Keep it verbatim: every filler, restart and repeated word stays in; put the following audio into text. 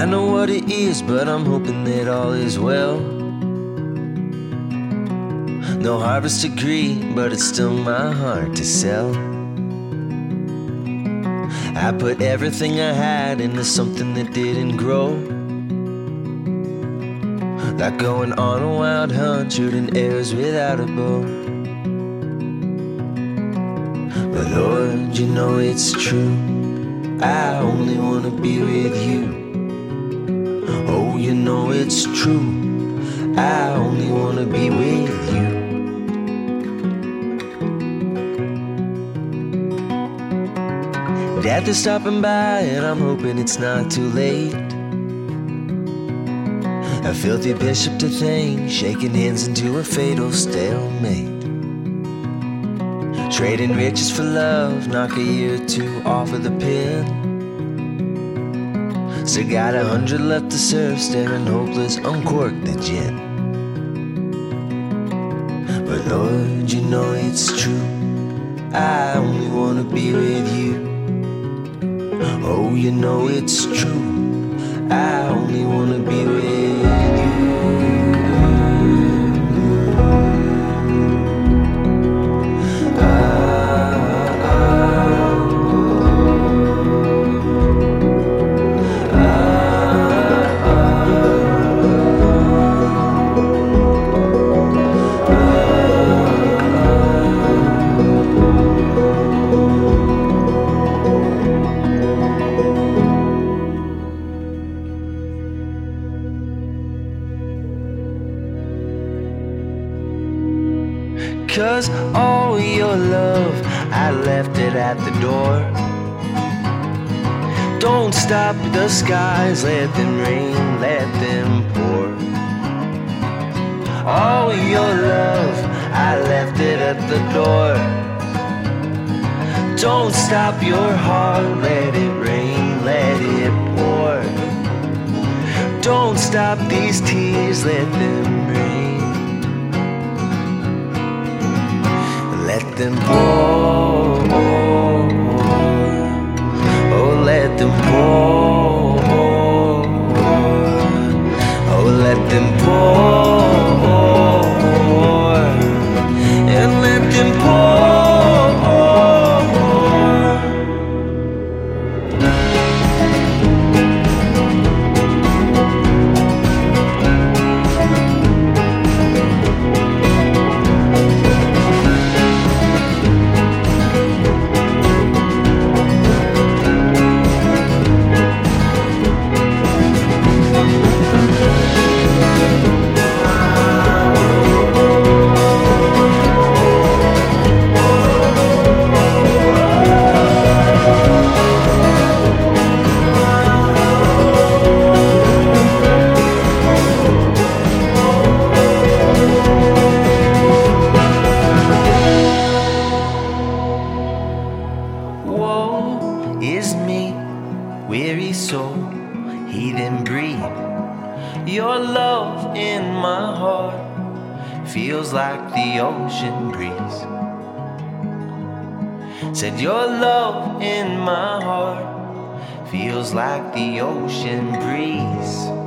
know what it is, but I'm hoping that all is well. No harvest degree, but it's still my heart to sell. I put everything I had into something that didn't grow. Like going on a wild hunt, shooting arrows without a bow. But Lord, you know it's true, I only wanna be with you. Oh, you know it's true, I only wanna be with you. Death is stopping by and I'm hoping it's not too late. A filthy bishop to thank, shaking hands into a fatal stalemate. Trading riches for love, knock a year or two off of the pin. Still got a hundred left to serve, staring hopeless, uncork the gin. But Lord, you know it's true, I only wanna be with you. Oh, you know it's true, I only wanna be with you. Cause all your love, I left it at the door. Don't stop the skies, let them rain, let them pour. All your love, I left it at the door. Don't stop your heart, let it rain, let it pour. Don't stop these tears, let them rain. Let them pour, oh let them pour, oh let them pour, and let them pour. Woe is me, weary soul, he didn't breathe. Your love in my heart feels like the ocean breeze. Said your love in my heart feels like the ocean breeze.